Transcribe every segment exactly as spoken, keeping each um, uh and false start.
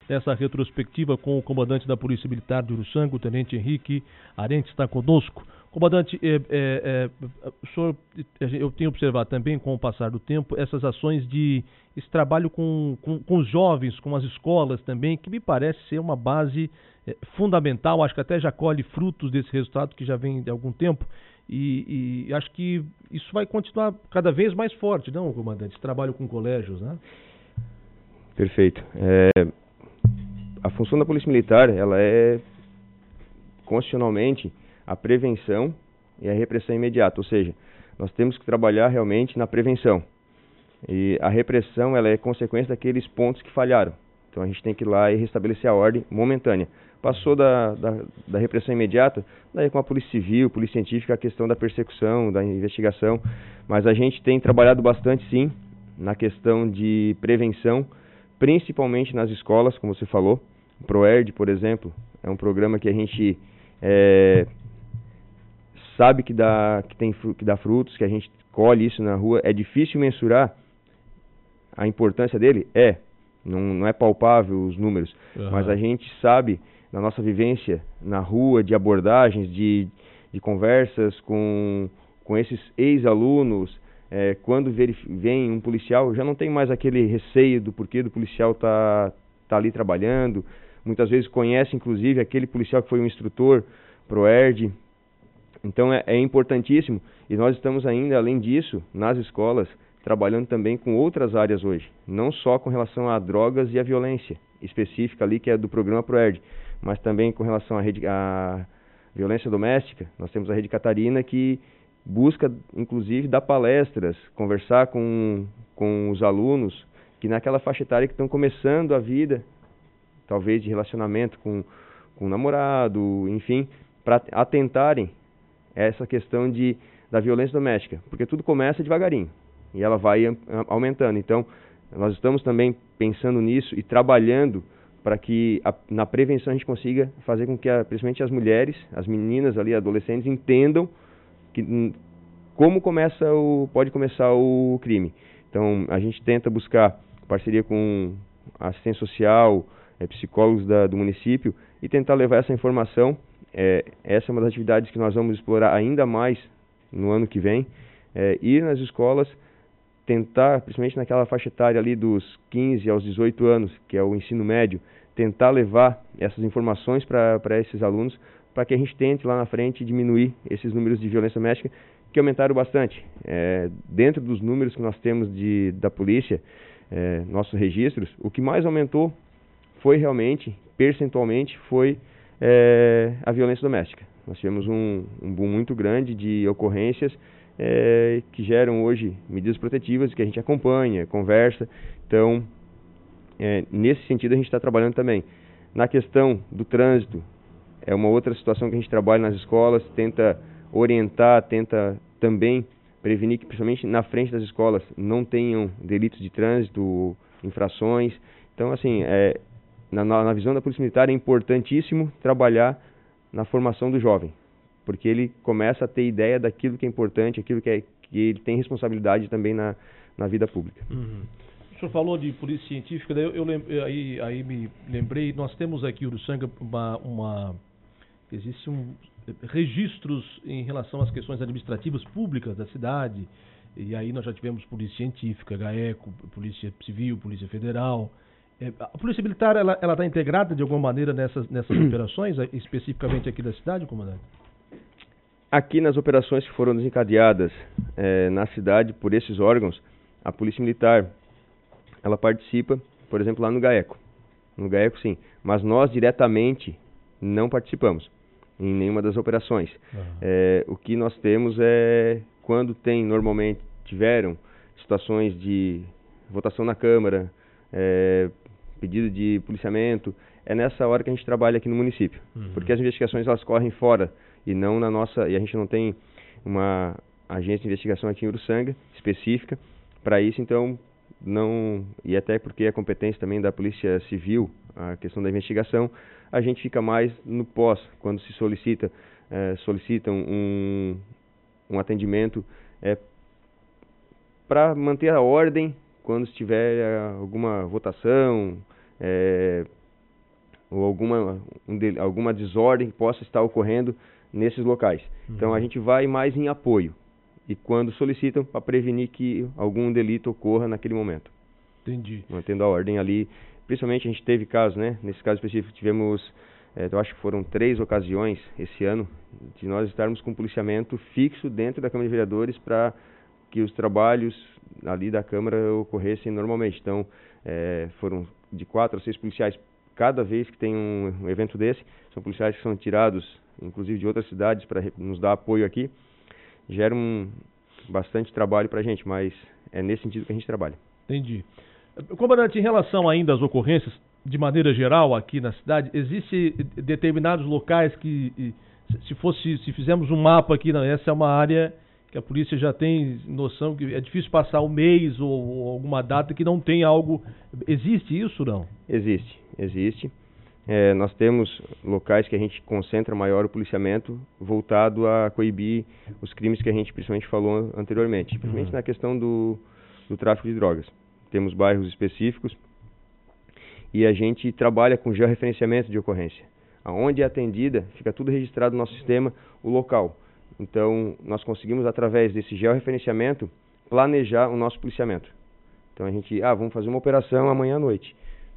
essa retrospectiva com o comandante da Polícia Militar de Uruçanga, o Tenente Henrique Arente, está conosco. Comandante, é, é, é, o senhor, eu tenho observado também, com o passar do tempo, essas ações de, esse trabalho com, com, com os jovens, com as escolas também, que me parece ser uma base é, fundamental, acho que até já colhe frutos desse resultado que já vem de algum tempo, e, e acho que isso vai continuar cada vez mais forte, não, comandante? Esse trabalho com colégios, né? Perfeito. É, a função da Polícia Militar, ela é constitucionalmente a prevenção e a repressão imediata, ou seja, nós temos que trabalhar realmente na prevenção. E a repressão, ela é consequência daqueles pontos que falharam. Então a gente tem que ir lá e restabelecer a ordem momentânea. Passou da, da, da repressão imediata, daí com a Polícia Civil, Polícia Científica, a questão da persecução, da investigação, mas a gente tem trabalhado bastante, sim, na questão de prevenção, principalmente nas escolas, como você falou. O ProERD, por exemplo, é um programa que a gente é, sabe que dá, que, tem, que dá frutos, que a gente colhe isso na rua. É difícil mensurar a importância dele? É. Não, não é palpável os números, uhum. Mas a gente sabe, na nossa vivência na rua, de abordagens, de, de conversas com, com esses ex-alunos, é, quando vem um policial, já não tem mais aquele receio do porquê do policial tá, tá ali trabalhando. Muitas vezes conhece, inclusive, aquele policial que foi um instrutor, ProERD. Então é, é importantíssimo, e nós estamos ainda, além disso, nas escolas, trabalhando também com outras áreas hoje, não só com relação a drogas e a violência específica ali, que é do programa ProERD, mas também com relação à rede, à violência doméstica. Nós temos a Rede Catarina, que busca, inclusive, dar palestras, conversar com, com os alunos que naquela faixa etária que estão começando a vida, talvez de relacionamento com, com o namorado, enfim, para atentarem essa questão de, da violência doméstica, porque tudo começa devagarinho e ela vai aumentando. Então, nós estamos também pensando nisso e trabalhando para que a, na prevenção a gente consiga fazer com que, a, principalmente as mulheres, as meninas ali, adolescentes, entendam que, como começa o, pode começar o crime. Então, a gente tenta buscar parceria com a assistência social, é, psicólogos da, do município, e tentar levar essa informação. É, essa é uma das atividades que nós vamos explorar ainda mais no ano que vem, é, ir nas escolas, tentar, principalmente naquela faixa etária ali dos quinze aos dezoito anos, que é o ensino médio, tentar levar essas informações para esses alunos, para que a gente tente lá na frente diminuir esses números de violência doméstica, que aumentaram bastante. É, dentro dos números que nós temos de, da polícia, é, nossos registros, o que mais aumentou foi realmente, percentualmente, foi é, a violência doméstica. Nós tivemos um, um boom muito grande de ocorrências é, que geram hoje medidas protetivas que a gente acompanha, conversa. Então, é, nesse sentido a gente está trabalhando também. Na questão do trânsito, é uma outra situação que a gente trabalha nas escolas, tenta orientar, tenta também prevenir que, principalmente na frente das escolas, não tenham delitos de trânsito, infrações. Então, assim, é, na, na visão da Polícia Militar é importantíssimo trabalhar na formação do jovem, porque ele começa a ter ideia daquilo que é importante, aquilo que, é, que ele tem responsabilidade também na, na vida pública. Uhum. O senhor falou de polícia científica, daí eu, eu lem, aí, aí me lembrei, nós temos aqui em Uruçanga uma, uma existe um registros em relação às questões administrativas públicas da cidade, e aí nós já tivemos polícia científica, GAECO, polícia civil, polícia federal. É, a polícia militar, ela está integrada de alguma maneira nessas, nessas operações, especificamente aqui da cidade, comandante? Aqui nas operações que foram desencadeadas é, na cidade por esses órgãos, a polícia militar, ela participa, por exemplo, lá no GAECO. No GAECO, sim, mas nós diretamente não participamos em nenhuma das operações. Uhum. É, o que nós temos é, quando tem, normalmente, tiveram situações de votação na Câmara, é, pedido de policiamento, é nessa hora que a gente trabalha aqui no município. Uhum. Porque as investigações, elas correm fora e não na nossa, e a gente não tem uma agência de investigação aqui em Uruçanga específica para isso, então não, e até porque a competência também da Polícia Civil, a questão da investigação, a gente fica mais no pós, quando se solicita, é, solicitam um, um atendimento é, para manter a ordem quando estiver alguma votação, é, alguma, um de, alguma desordem que possa estar ocorrendo nesses locais. Uhum. Então a gente vai mais em apoio e quando solicitam para prevenir que algum delito ocorra naquele momento. Entendi. Mantendo a ordem ali. Principalmente a gente teve casos, né? Nesse caso específico tivemos, é, eu acho que foram três ocasiões esse ano de nós estarmos com policiamento fixo dentro da Câmara de Vereadores para que os trabalhos ali da Câmara ocorressem normalmente. Então é, foram de quatro a seis policiais cada vez que tem um, um evento desse. São policiais que são tirados, inclusive de outras cidades, para nos dar apoio aqui. Gera um, bastante trabalho para a gente, mas é nesse sentido que a gente trabalha. Entendi. Comandante, em relação ainda às ocorrências, de maneira geral aqui na cidade, existem determinados locais que, se fosse, se fizermos um mapa aqui, essa é uma área que a polícia já tem noção que é difícil passar um mês ou, ou alguma data que não tem algo. Existe isso, não? Existe, existe. É, nós temos locais que a gente concentra maior o policiamento voltado a coibir os crimes que a gente principalmente falou anteriormente, principalmente uhum. na questão do, do tráfico de drogas. Temos bairros específicos e a gente trabalha com georreferenciamento de ocorrência. Aonde é atendida, fica tudo registrado no nosso sistema, o local. Então, nós conseguimos, através desse georreferenciamento, planejar o nosso policiamento. Então, a gente, ah, vamos fazer uma operação amanhã à noite.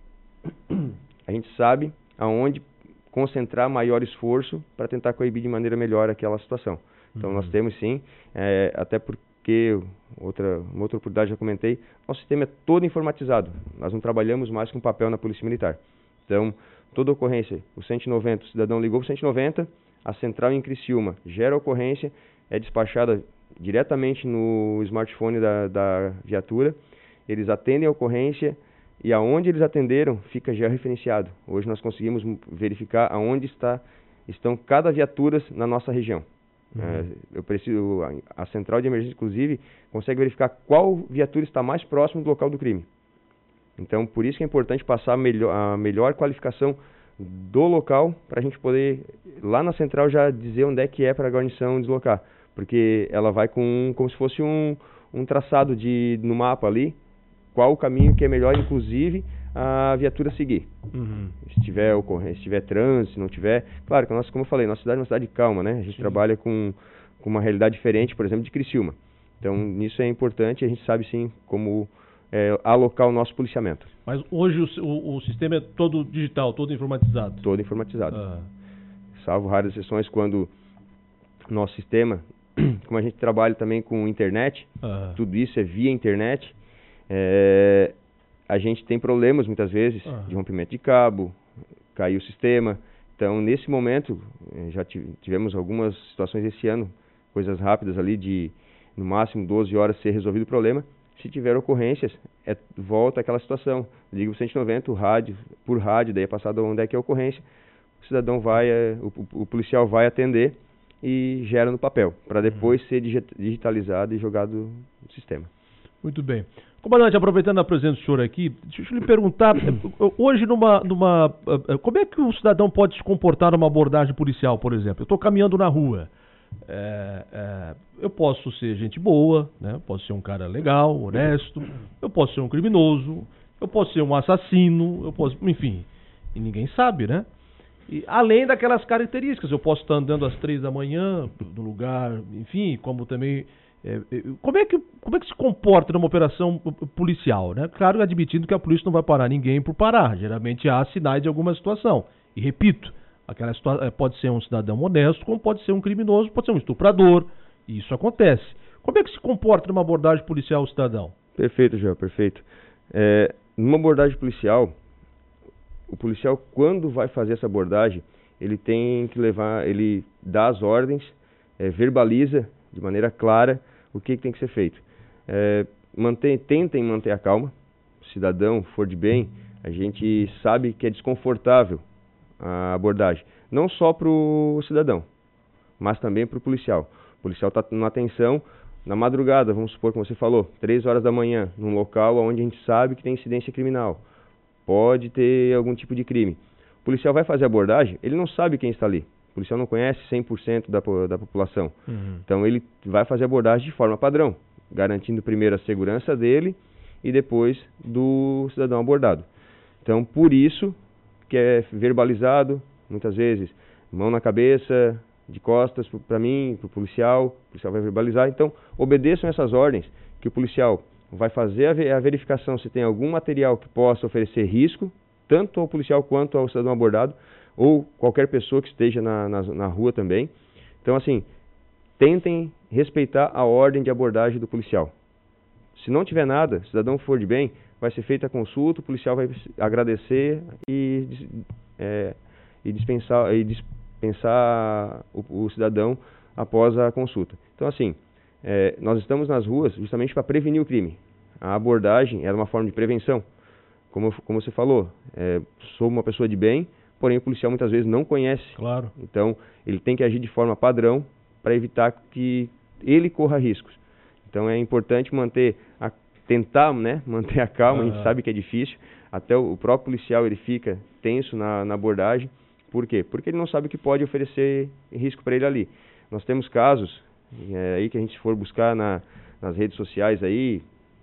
A gente sabe aonde concentrar maior esforço para tentar coibir de maneira melhor aquela situação. Então, uhum. nós temos sim, é, até porque, outra, uma outra oportunidade já comentei, nosso sistema é todo informatizado. Nós não trabalhamos mais com papel na Polícia Militar. Então, toda ocorrência, o cento e noventa, o cidadão ligou para o cento e noventa, a central em Criciúma gera a ocorrência, é despachada diretamente no smartphone da, da viatura, eles atendem a ocorrência e aonde eles atenderam fica georreferenciado. Hoje nós conseguimos verificar aonde está, estão cada viatura na nossa região. Uhum. É, eu preciso, a, a central de emergência, inclusive, consegue verificar qual viatura está mais próximo do local do crime. Então, por isso que é importante passar a melhor, a melhor qualificação do local para a gente poder, lá na central, já dizer onde é que é para a guarnição deslocar. Porque ela vai com como se fosse um, um traçado de, no mapa ali, qual o caminho que é melhor, inclusive, a viatura seguir. Uhum. Se tiver ocorrência, se tiver trânsito, se não tiver... Claro que, nós, como eu falei, nossa cidade é uma cidade calma, né? A gente Sim. trabalha com, com uma realidade diferente, por exemplo, de Criciúma. Então, nisso é importante, a gente sabe, sim, como é, alocar o nosso policiamento. Mas hoje o, o, o sistema é todo digital, todo informatizado? Todo informatizado. Ah. Salvo raras exceções quando nosso sistema, como a gente trabalha também com internet, ah. tudo isso é via internet, é, a gente tem problemas muitas vezes ah. de rompimento de cabo, caiu o sistema. Então, nesse momento, já tivemos algumas situações esse ano, coisas rápidas ali de, no máximo, doze horas ser resolvido o problema. Se tiver ocorrências, é, volta àquela situação. Liga o cento e noventa, o rádio, por rádio, daí é passado onde é que é a ocorrência, o cidadão vai, é, o, o policial vai atender e gera no papel, para depois uhum. ser digitalizado e jogado no sistema. Muito bem. Comandante, aproveitando a presença do senhor aqui, deixa eu lhe perguntar, hoje numa, numa, como é que o cidadão pode se comportar numa abordagem policial, por exemplo? Eu estou caminhando na rua, é, é, eu posso ser gente boa, né? Posso ser um cara legal, honesto, eu posso ser um criminoso, eu posso ser um assassino, eu posso, enfim, e ninguém sabe, né? E, além daquelas características, eu posso estar andando às três da manhã no lugar, enfim, como também... É, como, é que, como é que se comporta numa operação policial, né? Claro, admitindo que a polícia não vai parar ninguém por parar. Geralmente há sinais de alguma situação. E repito, aquela situação pode ser um cidadão honesto, como pode ser um criminoso, pode ser um estuprador. E isso acontece. Como é que se comporta numa abordagem policial o cidadão? Perfeito, João, perfeito. É, numa abordagem policial, o policial, quando vai fazer essa abordagem, ele tem que levar, ele dá as ordens, é, verbaliza de maneira clara o que, que tem que ser feito. É, mantém, tentem manter a calma. Se o cidadão for de bem, a gente sabe que é desconfortável a abordagem. Não só para o cidadão, mas também para o policial. O policial está numa atenção na madrugada, vamos supor, como você falou, três horas da manhã, num local onde a gente sabe que tem incidência criminal. Pode ter algum tipo de crime. O policial vai fazer a abordagem, ele não sabe quem está ali. O policial não conhece cem por cento da, da população. Uhum. Então, ele vai fazer a abordagem de forma padrão, garantindo primeiro a segurança dele e depois do cidadão abordado. Então, por isso que é verbalizado, muitas vezes, mão na cabeça, de costas para mim, para o policial, o policial vai verbalizar. Então, obedeçam essas ordens, que o policial vai fazer a verificação se tem algum material que possa oferecer risco, tanto ao policial quanto ao cidadão abordado, ou qualquer pessoa que esteja na, na, na rua também. Então, assim, tentem respeitar a ordem de abordagem do policial. Se não tiver nada, se o cidadão for de bem, vai ser feita a consulta, o policial vai agradecer e, é, e dispensar, e dispensar o, o cidadão após a consulta. Então, assim, é, nós estamos nas ruas justamente para prevenir o crime. A abordagem era uma forma de prevenção. Como, como você falou, é, sou uma pessoa de bem, porém o policial muitas vezes não conhece. Claro. Então, ele tem que agir de forma padrão para evitar que ele corra riscos. Então, é importante manter a, tentar né, manter a calma, ah. A gente sabe que é difícil. Até o, o próprio policial ele fica tenso na, na abordagem. Por quê? Porque ele não sabe o que pode oferecer risco para ele ali. Nós temos casos, é, aí que a gente for buscar na, nas redes sociais aí,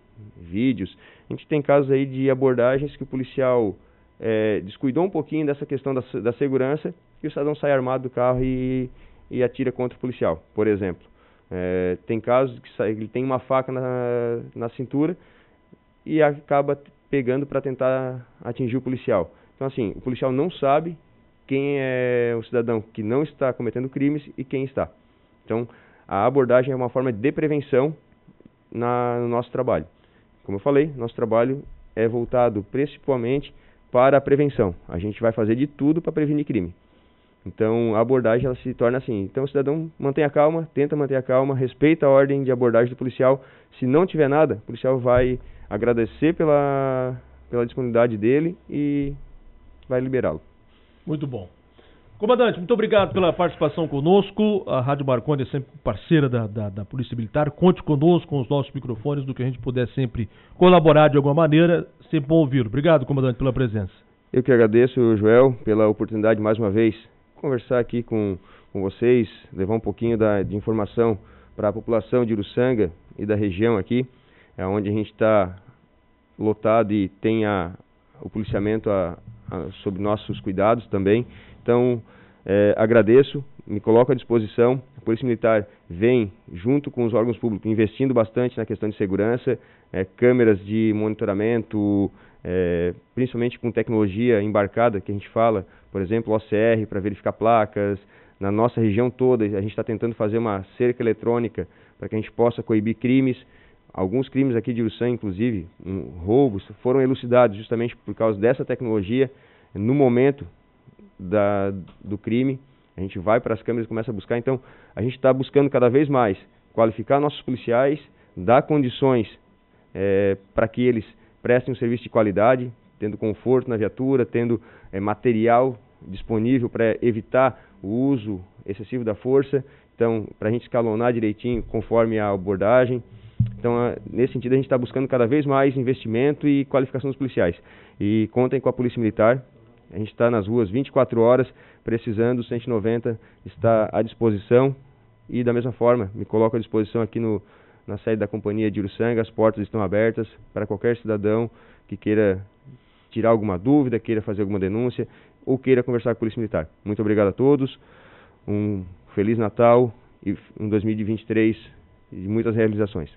vídeos, a gente tem casos aí de abordagens que o policial é, descuidou um pouquinho dessa questão da, da segurança e o cidadão sai armado do carro e, e atira contra o policial, por exemplo. É, tem casos que sai, ele tem uma faca na, na cintura e acaba pegando para tentar atingir o policial. Então, assim, o policial não sabe quem é o cidadão que não está cometendo crimes e quem está. Então, a abordagem é uma forma de prevenção na, no nosso trabalho. Como eu falei, nosso trabalho é voltado principalmente para a prevenção. A gente vai fazer de tudo para prevenir crime. Então, a abordagem ela se torna assim. Então, o cidadão mantém a calma, tenta manter a calma, respeita a ordem de abordagem do policial. Se não tiver nada, o policial vai agradecer pela, pela disponibilidade dele e vai liberá-lo. Muito bom. Comandante, muito obrigado pela participação conosco. A Rádio Marconi é sempre parceira da, da, da Polícia Militar. Conte conosco, com os nossos microfones, do que a gente puder sempre colaborar de alguma maneira. Sempre bom ouvi-lo. Obrigado, comandante, pela presença. Eu que agradeço, Joel, pela oportunidade, mais uma vez, conversar aqui com, com vocês, levar um pouquinho da, de informação para a população de Uruçanga e da região aqui, é onde a gente está lotado e tem a, o policiamento a, a, sob nossos cuidados também. Então, é, agradeço, me coloco à disposição. A Polícia Militar vem, junto com os órgãos públicos, investindo bastante na questão de segurança, é, câmeras de monitoramento, é, principalmente com tecnologia embarcada, que a gente fala, por exemplo, O C R, para verificar placas. Na nossa região toda, a gente está tentando fazer uma cerca eletrônica para que a gente possa coibir crimes. Alguns crimes aqui de Uruçanga, inclusive, um, roubos, foram elucidados justamente por causa dessa tecnologia. No momento da, do crime, a gente vai para as câmeras e começa a buscar. Então, a gente está buscando cada vez mais qualificar nossos policiais, dar condições é, para que eles prestem um serviço de qualidade, tendo conforto na viatura, tendo é, material disponível para evitar o uso excessivo da força. Então, para a gente escalonar direitinho conforme a abordagem. Então, nesse sentido, a gente está buscando cada vez mais investimento e qualificação dos policiais. E contem com a Polícia Militar. A gente está nas ruas vinte e quatro horas, precisando, o cento e noventa está à disposição. E, da mesma forma, me coloco à disposição aqui no, na sede da Companhia de Uruçanga. As portas estão abertas para qualquer cidadão que queira tirar alguma dúvida, queira fazer alguma denúncia ou queira conversar com a Polícia Militar. Muito obrigado a todos. Um Feliz Natal e um dois mil e vinte e três de muitas realizações.